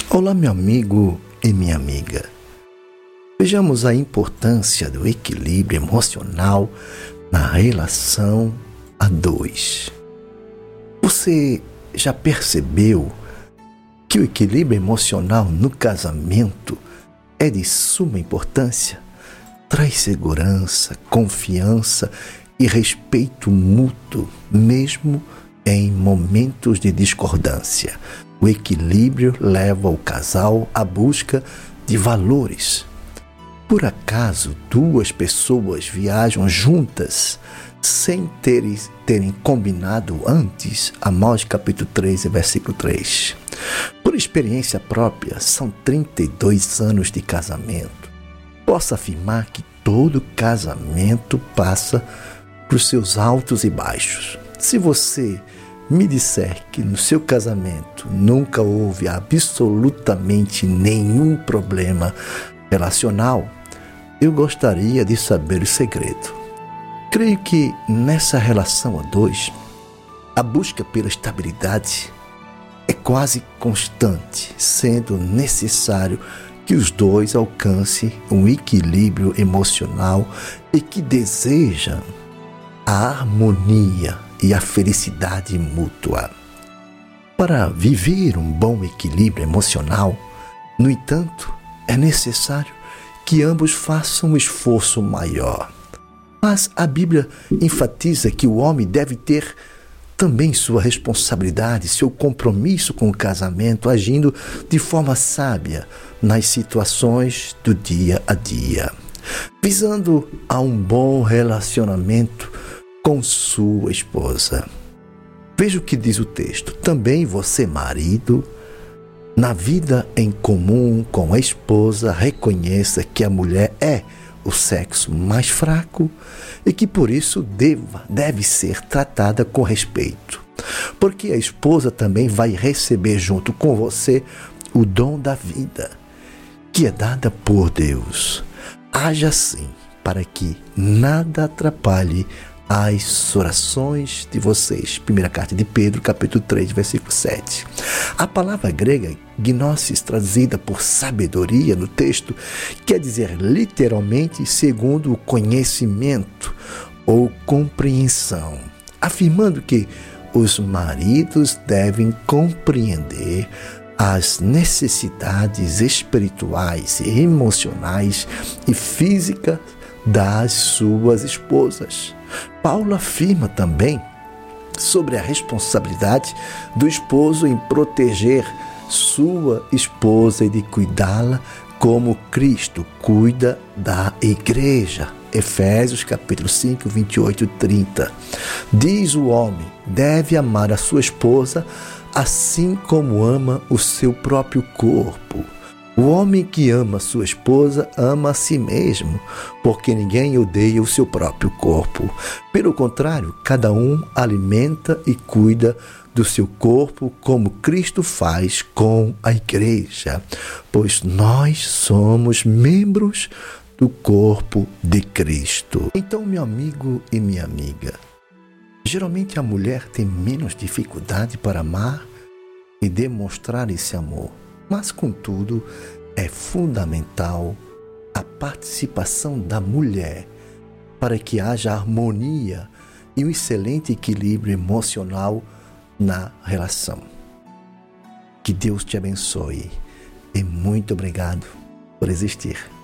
Olá, meu amigo e minha amiga. Vejamos a importância do equilíbrio emocional na relação a dois. Você já percebeu que o equilíbrio emocional no casamento é de suma importância? Traz segurança, confiança e respeito mútuo, mesmo em momentos de discordância. O equilíbrio leva o casal à busca de valores. Por acaso, duas pessoas viajam juntas sem terem combinado antes? Amós capítulo 3, versículo 3. Por experiência própria, são 32 anos de casamento. Posso afirmar que todo casamento passa por seus altos e baixos. Se você me disser que no seu casamento nunca houve absolutamente nenhum problema relacional, eu gostaria de saber o segredo. Creio que nessa relação a dois, a busca pela estabilidade é quase constante, sendo necessário que os dois alcancem um equilíbrio emocional e que desejam a harmonia e a felicidade mútua. Para viver um bom equilíbrio emocional, no entanto, é necessário que ambos façam um esforço maior. Mas a Bíblia enfatiza que o homem deve ter também sua responsabilidade, seu compromisso com o casamento, agindo de forma sábia nas situações do dia a dia, visando a um bom relacionamento com sua esposa. Veja o que diz o texto. Também você, marido, na vida em comum com a esposa, reconheça que a mulher é o sexo mais fraco e que por isso deve ser tratada com respeito, porque a esposa também vai receber junto com você o dom da vida, que é dada por Deus. Haja assim para que nada atrapalhe as orações de vocês. Primeira carta de Pedro, capítulo 3, versículo 7. A palavra grega gnosis, traduzida por sabedoria no texto, quer dizer literalmente segundo o conhecimento ou compreensão, afirmando que os maridos devem compreender as necessidades espirituais, emocionais e físicas das suas esposas. Paulo afirma também sobre a responsabilidade do esposo em proteger sua esposa e de cuidá-la como Cristo cuida da igreja. Efésios capítulo 5, 28 e 30. Diz: o homem deve amar a sua esposa assim como ama o seu próprio corpo. O homem que ama sua esposa ama a si mesmo, porque ninguém odeia o seu próprio corpo. Pelo contrário, cada um alimenta e cuida do seu corpo como Cristo faz com a igreja, pois nós somos membros do corpo de Cristo. Então, meu amigo e minha amiga, geralmente a mulher tem menos dificuldade para amar e demonstrar esse amor. Mas, contudo, é fundamental a participação da mulher para que haja harmonia e um excelente equilíbrio emocional na relação. Que Deus te abençoe e muito obrigado por existir.